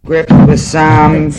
script with some,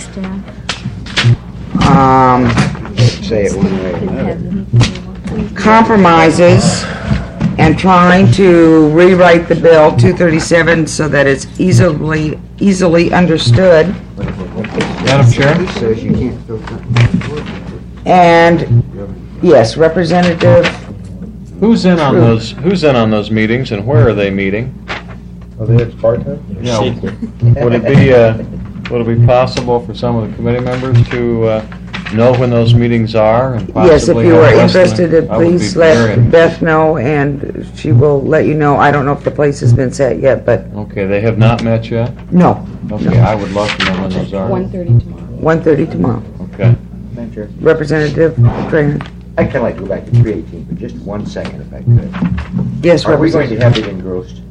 Say it one way or another. compromises and trying to rewrite the bill 237 so that it's easily understood. Madam Chair? Says you can't throw something. And yes, Representative, Who's in on those meetings, and where are they meeting? Are they at part-time? Yeah. Would it be possible for some of the committee members to know when those meetings are? And yes, if possibly you have are Leslie? interested, I would be please very let Beth know and she will let you know. I don't know if the place has been set yet, but Okay, they have not met yet? no, Okay, I would love to know when those are. 1:30 tomorrow. 1:30 tomorrow. Okay. Madam Chair, Representative Trainer. I'd kind of like to go back to 318 for just 1 second, if I could. Yes, Are we going to Representative. have it engrossed?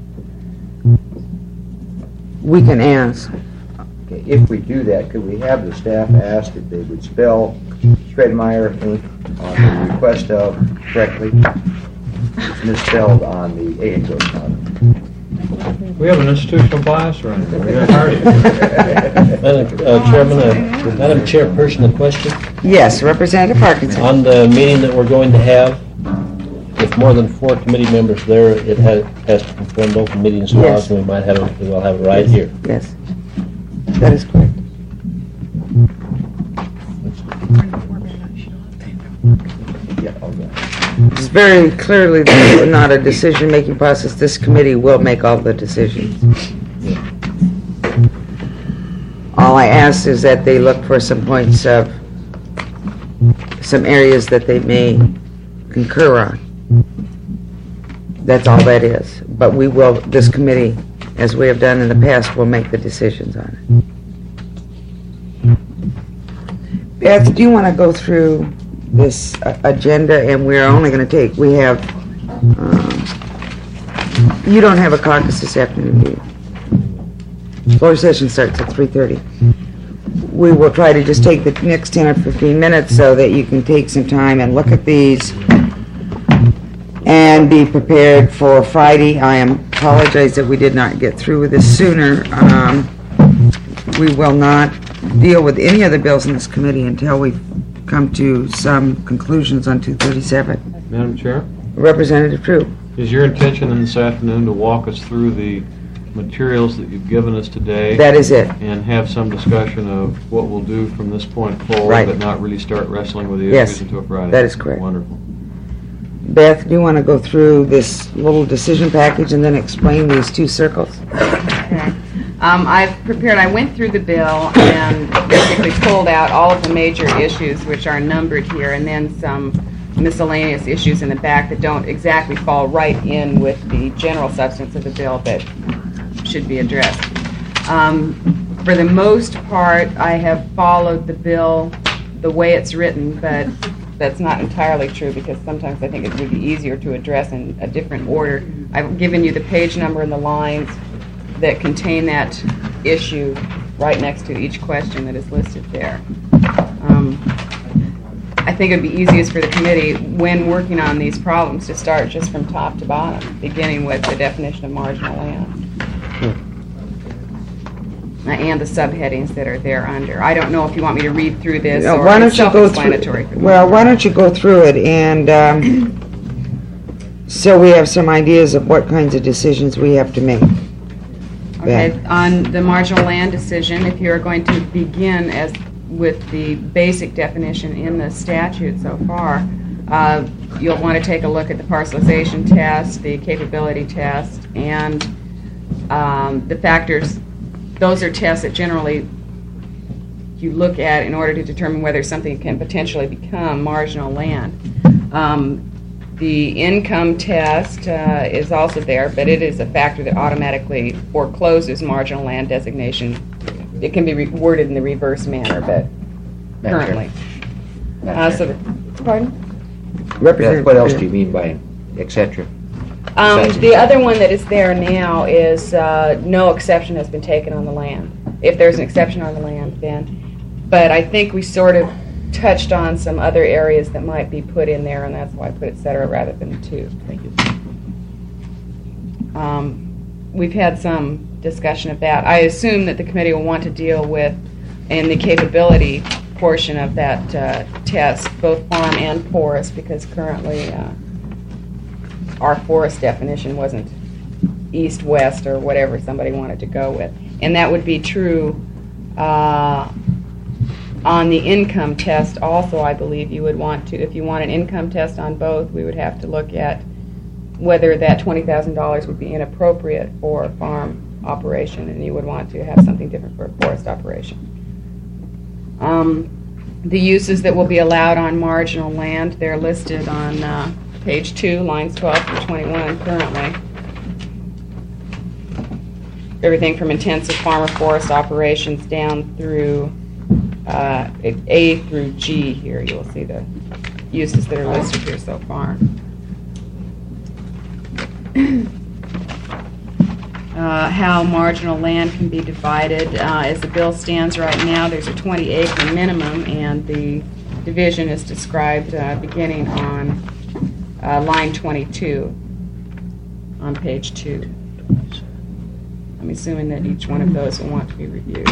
We can ask. Okay, if we do that, could we have the staff ask if they would spell Shredmeyer Inc. on the request of correctly? It's misspelled on the A engrossed column. We have an institutional bias or anything? We got Hardy. Chairman, Madam Chairperson, a question. Yes, Representative Parkinson. On the meeting that we're going to have, with more than 4 committee members there, it has to conform to open meetings laws, Yes. and we might have it, we'll have it right here. Yes, that is correct. Yeah, all right. It's very clearly not a decision-making process. This committee will make all the decisions. All I ask is that they look for some points of, some areas that they may concur on. That's all that is. But we will, this committee, as we have done in the past, will make the decisions on it. Beth, do you want to go through this agenda? And we're only going to take, we have, you don't have a caucus this afternoon, do you? Floor session starts at 3:30. We will try to just take the next 10 or 15 minutes so that you can take some time and look at these and be prepared for Friday. I apologize that we did not get through with this sooner. We will not deal with any of the bills in this committee until we come to some conclusions on 237. Madam Chair, Representative True. is your intention in this afternoon to walk us through the materials that you've given us today? That is it. And have some discussion of what we'll do from this point forward, Right. but not really start wrestling with the Yes, issues until Friday? that is correct. Wonderful. Beth, do you want to go through this little decision package and then explain these 2 circles? Okay. I went through the bill and basically pulled out all of the major issues which are numbered here, and then some miscellaneous issues in the back that don't exactly fall right in with the general substance of the bill but should be addressed. For the most part, I have followed the bill the way it's written, but that's not entirely true because sometimes I think it would be easier to address in a different order. I've given you the page number and the lines that contain that issue right next to each question that is listed there. I think it would be easiest for the committee when working on these problems to start just from top to bottom, beginning with the definition of marginal land and the subheadings that are there under. I don't know if you want me to read through this or Why don't it's you go self-explanatory. through? Well, why don't you go through it and so we have some ideas of what kinds of decisions we have to make. Okay, on the marginal land decision, if you're going to begin with the basic definition in the statute so far, you'll want to take a look at the parcelization test, the capability test, and the factors. Those are tests that generally you look at in order to determine whether something can potentially become marginal land. The income test is also there, but it is a factor that automatically forecloses marginal land designation. It can be worded in the reverse manner, but currently. Pardon? Beth, what else do you mean by et cetera? The other one that is there now is no exception has been taken on the land. If there's an exception on the land, then. But I think we sort of touched on some other areas that might be put in there, and that's why I put et cetera rather than 2. Thank you. we've had some discussion of that. I assume that the committee will want to deal with, in the capability portion of that test, both farm and forest, because currently our forest definition wasn't east-west or whatever somebody wanted to go with. And that would be true on the income test also. I believe you would want to, if you want an income test on both, we would have to look at whether that $20,000 would be inappropriate for a farm operation, and you would want to have something different for a forest operation. The uses that will be allowed on marginal land, they're listed on page 2, lines 12 through 21 currently. Everything from intensive farm or forest operations down through A through G here. You'll see the uses that are listed here so far. How marginal land can be divided. As the bill stands right now, there's a 20-acre minimum, and the division is described beginning on line 22 on page 2. I'm assuming that each one of those will want to be reviewed.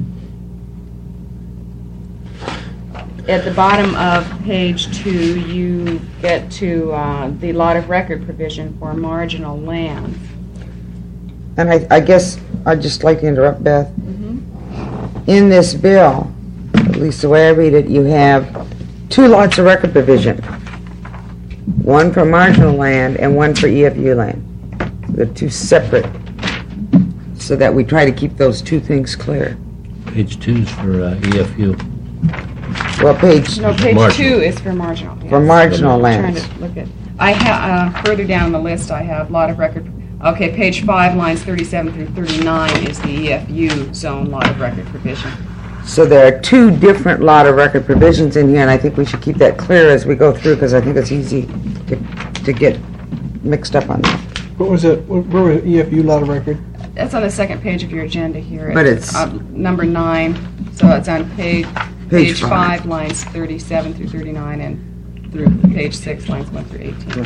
At the bottom of page 2, you get to the lot of record provision for marginal land. And I guess I'd just like to interrupt, Beth. In this bill, at least the way I read it, you have 2 lots of record provision. One for marginal land and one for EFU land. They're 2 separate, so that we try to keep those 2 things clear. Page 2 is for EFU. Well, page No, page Marginal. 2 is for marginal. Yes. for marginal I'm trying lands. to look at. I have further down the list. I have lot of record. Okay, page 5, lines 37 through 39 is the EFU zone lot of record provision. So there are 2 different lot of record provisions in here, and I think we should keep that clear as we go through, because I think it's easy to get mixed up on that. What was it? Where was EFU lot of record? That's on the second page of your agenda here. But it's- number 9, so it's on page Page 5, lines 37 through 39, and through page 6, lines 1 through 18.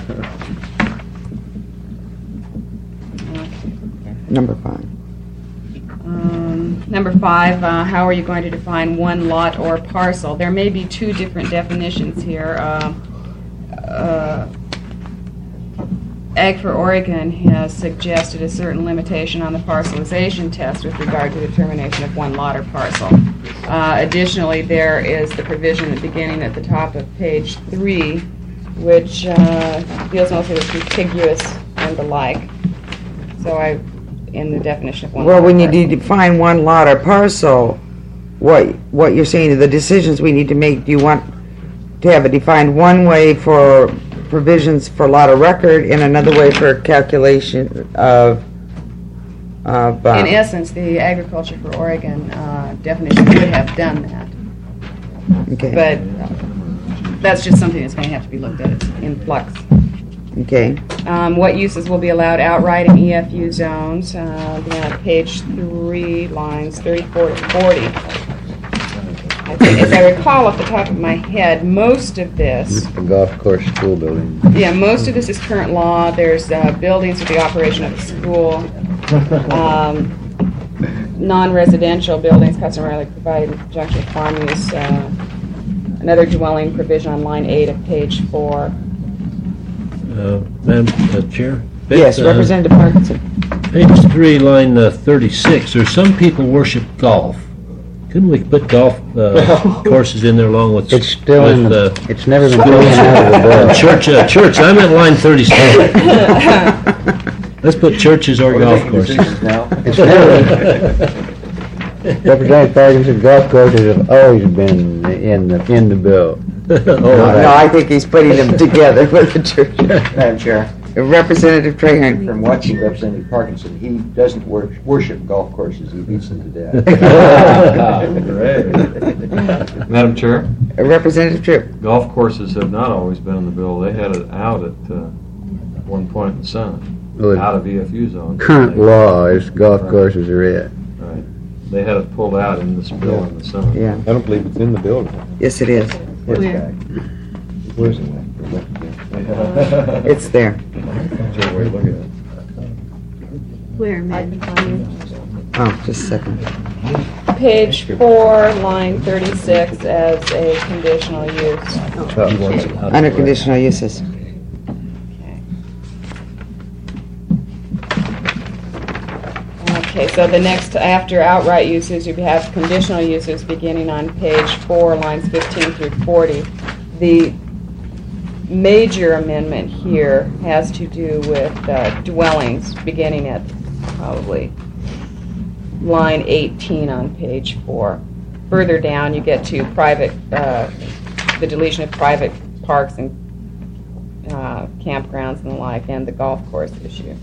Number 5. Number 5, how are you going to define one lot or parcel? There may be 2 different definitions here. Ag for Oregon has suggested a certain limitation on the parcelization test with regard to determination of one lot or parcel. Additionally, there is the provision beginning at the top of page 3, which deals mostly with contiguous and the like. So in the definition of one Well, lot or when you parcel. define one lot or parcel, what you're saying, the decisions we need to make, do you want to have it defined one way for provisions for lot of record and another way for calculation of In essence, the Agriculture for Oregon definition would have done that, okay. but that's just something that's going to have to be looked at. It's in flux. Okay. What uses will be allowed outright in EFU zones? Page 3, lines 34 to 40. I think, as I recall off the top of my head, most of this, The golf course school building. most of this is current law. There's buildings for the operation of the school. Non-residential buildings customarily provided in conjunction with farm use. Another dwelling provision on line 8 of page 4. Madam Chair? Yes, Representative Parkinson. Page 3, line 36, there's some people worship golf. Couldn't we put golf courses in there along with... It's still in with, the, it's never been taken out of the bill. church, I'm at line 37. Let's put churches or golf courses. It's never, Representative Parkinson, golf courses have always been in the bill. No, I think he's putting them together with the church. Madam Chair, Representative Trahan. from watching Representative Parkinson, he doesn't worship golf courses, he beats them to death. Madam Chair, Representative Tripp. golf courses have not always been in the bill. They had it out at one point in the Senate, Well, out of EFU zone. Current law is golf courses are it. Right. They had it pulled out in this bill in the Senate. Yeah, I don't believe it's in the bill. yes it is. Where's Where? that? Where's it? It's there. Sure way to look at it. Where, I Meg? can find you. Oh, just a second. Page 4, line 36, as a conditional use. He wants it out of Under the way. conditional uses. Okay, so the next, after outright uses, you have conditional uses beginning on page 4, lines 15 through 40. The major amendment here has to do with dwellings, beginning at probably line 18 on page 4. Further down, you get to private, the deletion of private parks and campgrounds and the like, and the golf course issue.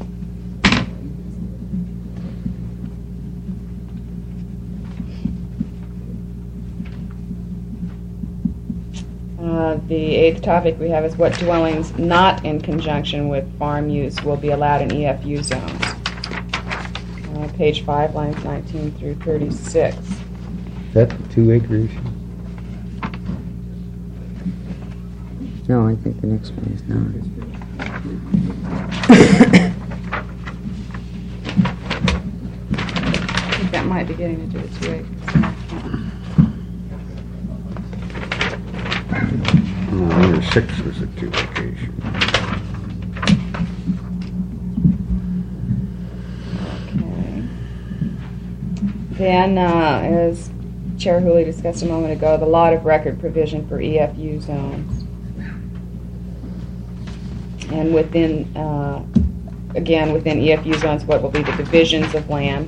The eighth topic we have is what dwellings not in conjunction with farm use will be allowed in EFU zones. Page 5, lines 19 through 36. Is that the 2-acre issue? No, I think the next one is not. I think that might be getting into the 2 acres. No, number 6 was a 2-acre issue. Okay. Then, as Chair Hooley discussed a moment ago, the lot of record provision for EFU zones. And within, again, within EFU zones, what will be the divisions of land.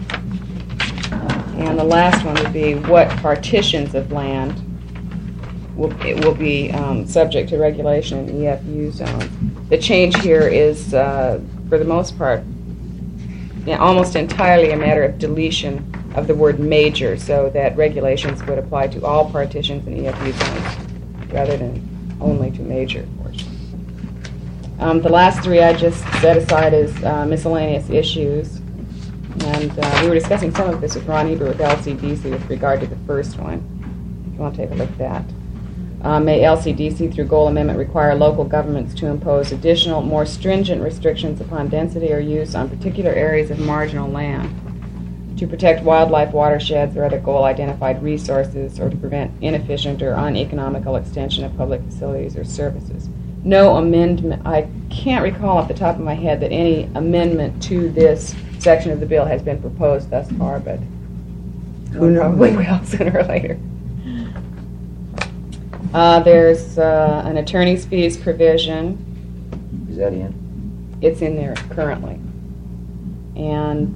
And the last one would be what partitions of land will be subject to regulation in EFU zones. The change here is, for the most part, almost entirely a matter of deletion of the word major, so that regulations would apply to all partitions in EFU zones rather than only to major portions. The last three I just set aside as miscellaneous issues, and we were discussing some of this with Ron Eber with LCDC with regard to the first one, if you want to take a look at that. May LCDC, through goal amendment, require local governments to impose additional, more stringent restrictions upon density or use on particular areas of marginal land to protect wildlife watersheds or other goal-identified resources, or to prevent inefficient or uneconomical extension of public facilities or services. No amendment, I can't recall off the top of my head that any amendment to this section of the bill has been proposed thus far, but Who knows? probably will sooner or later. There's an attorney's fees provision. Is that in? It's in there currently. And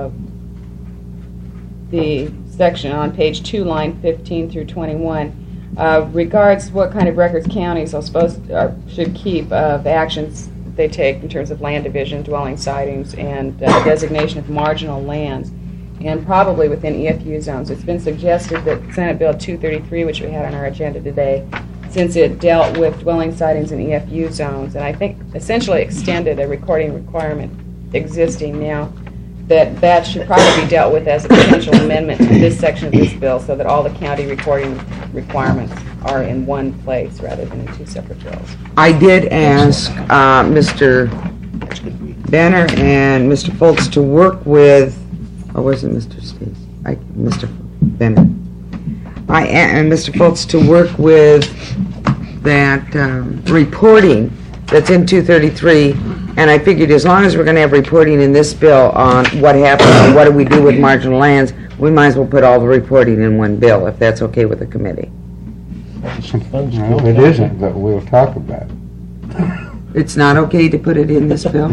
the section on page 2, line 15 through 21, regards what kind of records counties should keep of actions they take in terms of land division, dwelling sightings, and designation of marginal lands, and probably within EFU zones. It's been suggested that Senate Bill 233, which we had on our agenda today, since it dealt with dwelling sightings in EFU zones, and I think essentially extended a recording requirement existing now, that should probably be dealt with as a potential amendment to this section of this bill, so that all the county recording requirements are in one place rather than in two separate bills. I did ask Mr. Banner and Mr. Foltz to work with, or was it Mr. Stace? Mr. Banner. And Mr. Foltz to work with that reporting that's in 233, and I figured as long as we're going to have reporting in this bill on what happens and what do we do with marginal lands, we might as well put all the reporting in one bill, if that's okay with the committee. No, it isn't, but we'll talk about it. It's not okay to put it in this bill?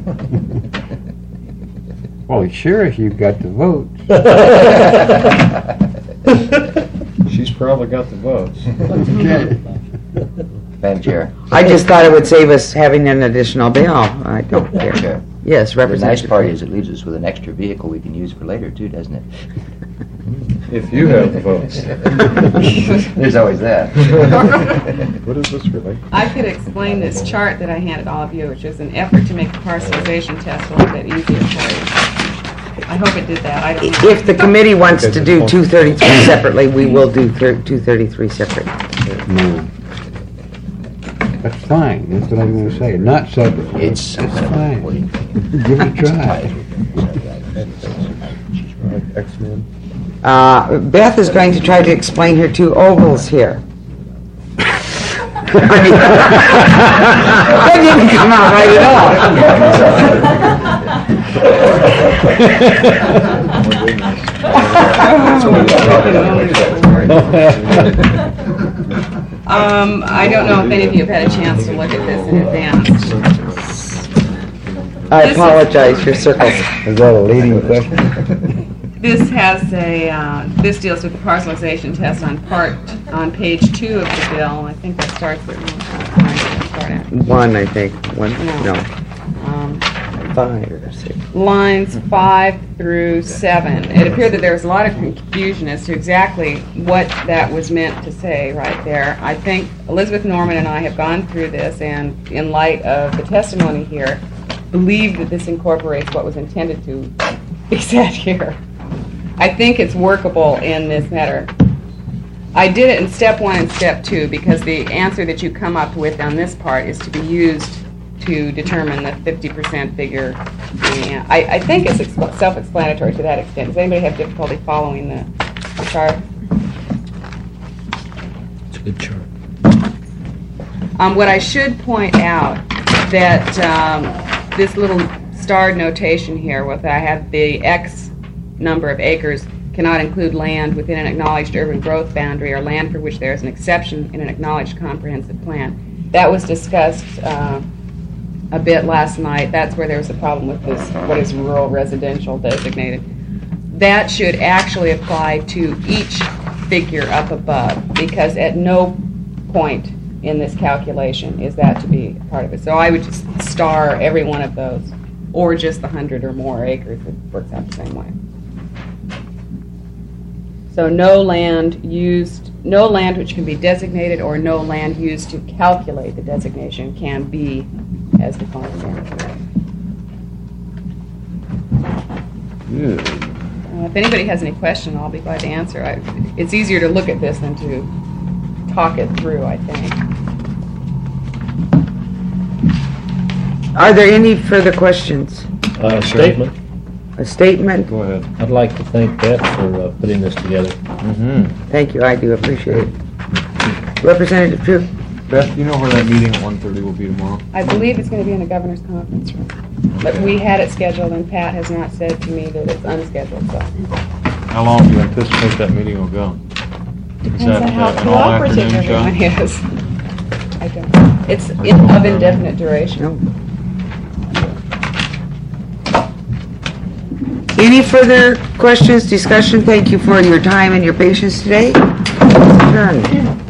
Well, sure, if you've got the votes. She's probably got the votes. Madam Chair. I just thought it would save us having an additional bill. I don't Madam care. Chair. Yes, The nice Representative. part is it leaves us with an extra vehicle we can use for later too, doesn't it? If you have the votes. There's always that. What is this relate? I could explain this chart that I handed all of you, which is an effort to make the parcelization test a little bit easier for you. I hope it did that. I don't know. If the committee wants to do 233 separately, we will do 233 separate. No. That's fine, that's what I'm gonna say, not subdivision. It's That's fine. Give it a try. X-Men. Beth is going to try to explain her two ovals here. That didn't come out right I don't know if any of you have had a chance to look at this in advance. I apologize for circles. Is that a leading question? This has this deals with the parcelization test on page 2 of the bill. I think that starts at, One, I think. One, no, um, 5 or 6. lines 5 through 7. It appeared that there was a lot of confusion as to exactly what that was meant to say right there. I think Elizabeth Norman and I have gone through this, and in light of the testimony here, believe that this incorporates what was intended to be said here. I think it's workable in this matter. I did it in step 1 and step 2 because the answer that you come up with on this part is to be used to determine the 50% figure. Yeah, I think it's self-explanatory to that extent. Does anybody have difficulty following the chart? It's a good chart. What I should point out that this little starred notation here, with I have the X number of acres cannot include land within an acknowledged urban growth boundary or land for which there is an exception in an acknowledged comprehensive plan. That was discussed a bit last night. That's where there was a problem with this, what is rural residential designated. That should actually apply to each figure up above, because at no point in this calculation is that to be part of it. So I would just star every one of those, or just the 100 or more acres. It works out the same way. So no land which can be designated or no land used to calculate the designation can be as defined there. If anybody has any question, I'll be glad to answer. It's easier to look at this than to talk it through, I think. Are there any further questions? Statement. A statement? Go ahead. I'd like to thank Beth for putting this together. Mm-hmm. Thank you, I do appreciate it. Representative True? Beth, do you know where that meeting at 1:30 will be tomorrow? I believe it's going to be in the governor's conference room. But we had it scheduled, and Pat has not said to me that it's unscheduled, so. How long do you anticipate that meeting will go? Depends Is that on how an cooperative all-afternoon show? everyone is. I don't know. It's of indefinite duration. No. Any further questions, discussion? Thank you for your time and your patience today. Adjourned.